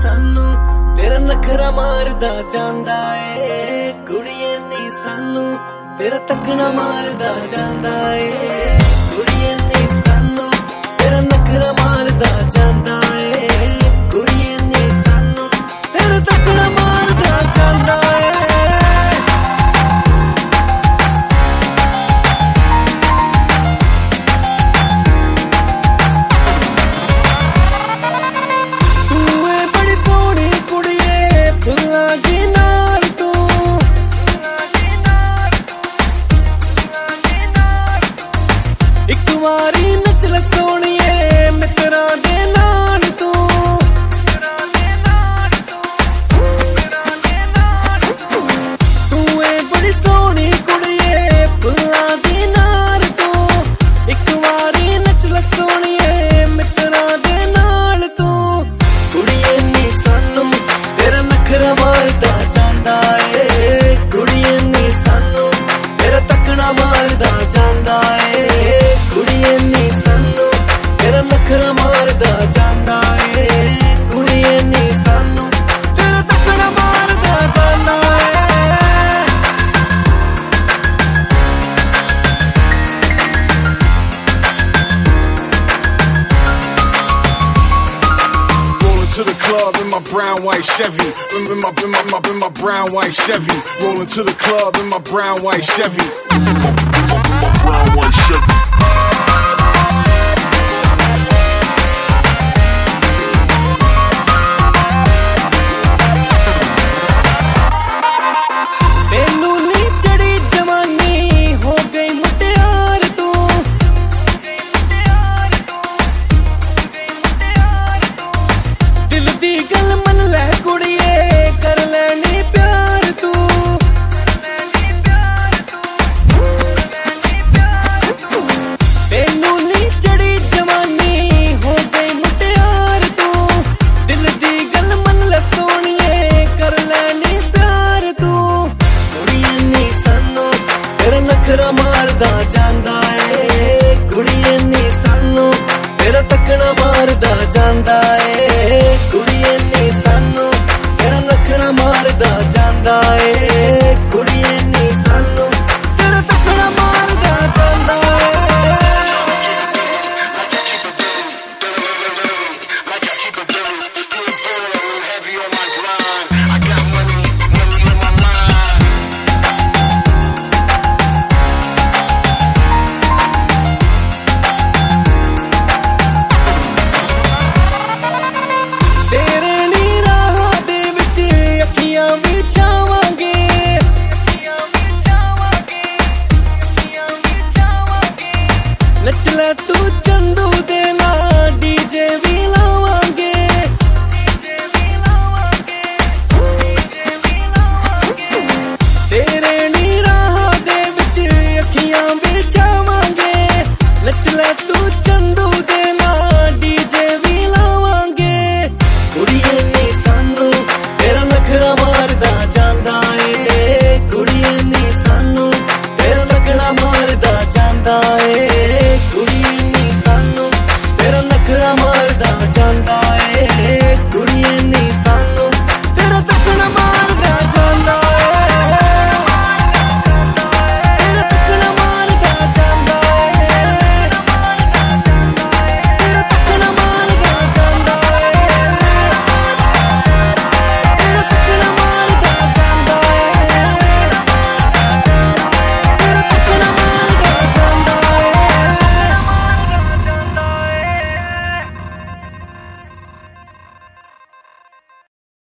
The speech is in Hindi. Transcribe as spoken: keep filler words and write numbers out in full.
सानू तेरा नखरा मारदा जांदा ए कुड़िए नी सानू तेरा तकना मारदा जांदा ए कुड़िए नी सानू तेरा नखरा मारदा जांदा ए कुड़िए नी सानू तेरा तकना मारदा जांदा ए वारी नचल सोनिए मित्रा दे नाल तू तू ए बड़ी सोहनी कुड़िए फुल्लां दी नार तू इक वारी नचल सोनिए मित्रा दे नाल तू कुड़िए नी सानू तेरा नखरा मारदा जांदा ए कुड़िए नी सानू तेरा तकना मारदा जांदा ए कुड़िए नी सानू तेरा नखरा मारदा जांदा ए कुड़िए नी सानू तेरा तकना मारदा जांदा ए Rolling to the club in my brown white Chevy, in my in my, my in my brown white Chevy. Rolling to the club in my brown white Chevy, my brown white Chevy.